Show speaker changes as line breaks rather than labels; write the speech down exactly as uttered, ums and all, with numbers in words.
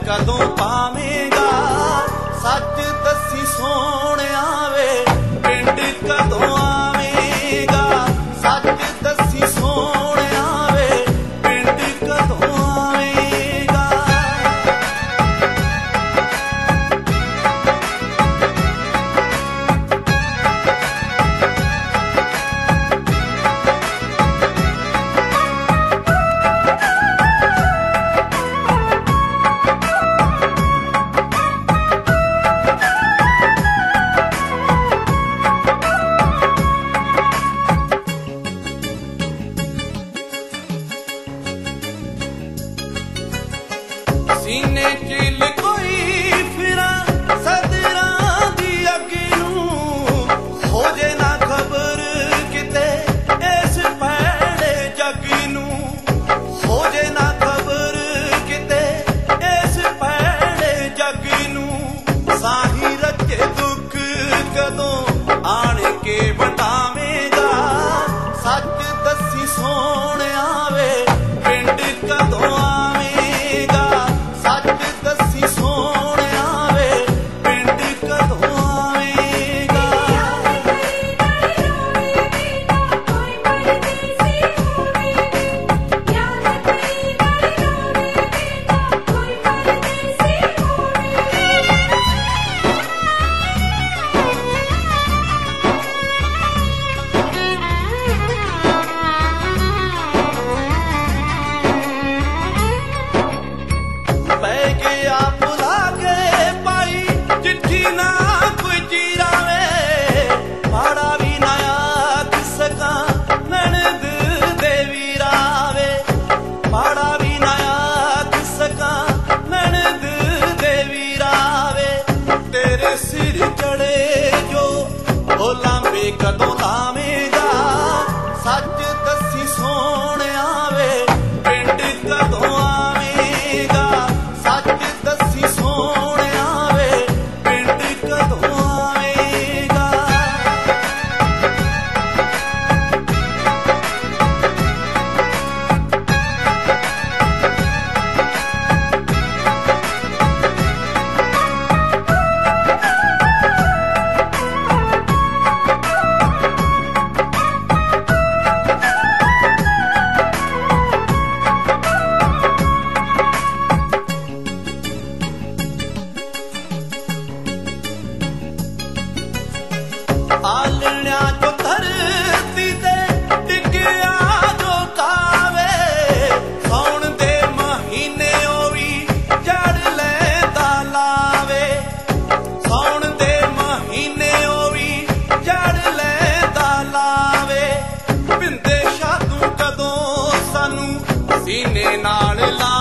कदों पावेगा सच दसी सोहणिया वे पिंड कदों आवेगा सच दसी सोहणिया वे पिंड कदों आवेगा। सीने चिल कोई फिरा सदरा दी अग्गी नूं हो जे ना खबर किते इस भैड़े जग्गी नूं हो जे ना खबर किते इस भैड़े जग्गी नूं साही रचे दुख कदों आण के बतावेगा सच दसी सोहणिया वे पिंड कदों आवेगा सच दसी सोहणिया वे पिंड कदों आवेगा। पै गया बुला के पाई चिट्ठी ना कोई चीरावे माड़ा भी ना आख सका ननद दे वीरावे माड़ा भी ना आख सका ननद दे वीरावे तेरे सिर चढ़े जो ओ लांबे कदों लावेगा सच दसी सोहणिया वे पिंड कदों आवेगा सच दसी सोहणिया वे पिंड कदों आवेगा। आलणिया जो धरती ते टिकिया जो कावे सौण दे महीने ओ भी जड़ लैंदा लावे सौण दे महीने ओ भी जड़ लैंदा लावे पिंदे शादू कदों सानू सीने नाल ला